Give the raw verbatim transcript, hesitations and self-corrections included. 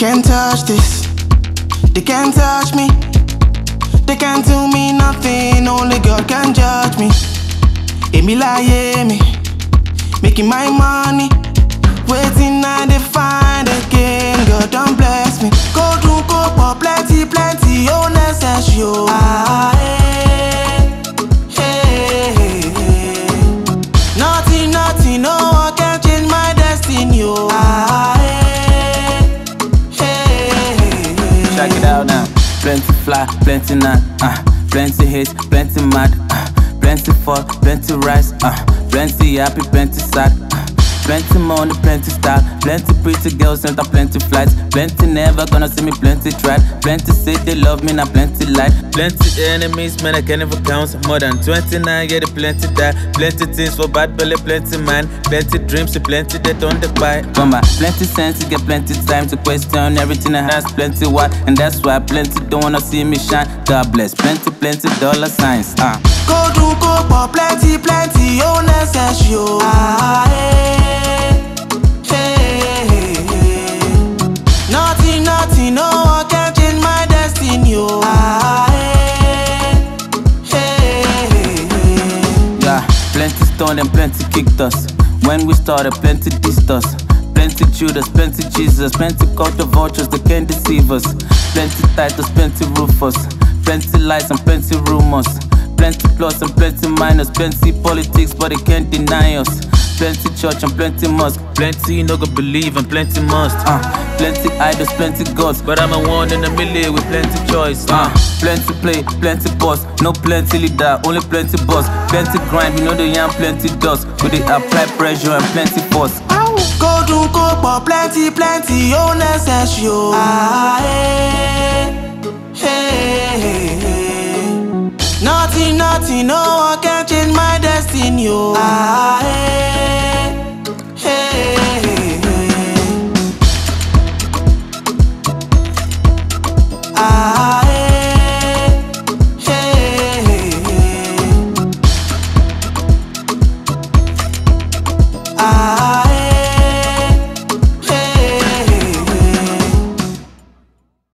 can't touch this. They can't touch me. They can't do me nothing. Only God can judge me. Emi lie me, making my money. Waiting I dey find again. God don't bless me. Go do go for plenty, plenty. Oh necessary. Oh. Ah, hey, hey, hey, hey. Nothing, nothing. No one can change my destiny. Oh. Ah, hey, hey, hey, hey. Check it out now. Plenty fly, plenty not, uh, plenty hate, plenty mad, uh, plenty fall, plenty rise, uh, plenty happy, plenty sad, uh, plenty money, plenty style, plenty pretty girls and plenty flights, plenty never gonna see me, plenty tried, plenty say they love me, now plenty light, plenty enemies, man I can't even count, more than twenty-nine, yeah they plenty die, plenty things for bad belly, plenty man, plenty dreams, plenty they don't buy, come on, plenty sense, you get plenty time to question everything I has, plenty why, and that's why plenty don't wanna see me shine, God bless, plenty, plenty dollar signs, uh. Go do go for plenty, plenty, oh necessary, oh. Ah, hey, hey, hey, hey. Nothing, nothing, no one can change my destiny, oh. Ah, hey, hey, hey, hey. Yeah, plenty stone and plenty kicked us. When we started, plenty dissed us. Plenty Judas, plenty Jesus, plenty caught the vultures that can't deceive us. Plenty titles, plenty Rufus, plenty lies and plenty rumors. Plenty plus and plenty minus, plenty politics, but they can't deny us. Plenty church and plenty mosque, plenty no go believe and plenty must. Uh, plenty idols, plenty gods, but I'm a one in a million with plenty choice. Uh, plenty play, plenty boss, no plenty leader, only plenty boss. Plenty grind, we know the young plenty dust, we they apply pressure and plenty force. Go do go for plenty, plenty, oh necessary, oh. Ah, hey, hey, hey, hey. Nothing, nothing, no one can change my destiny, oh. Ah, hey.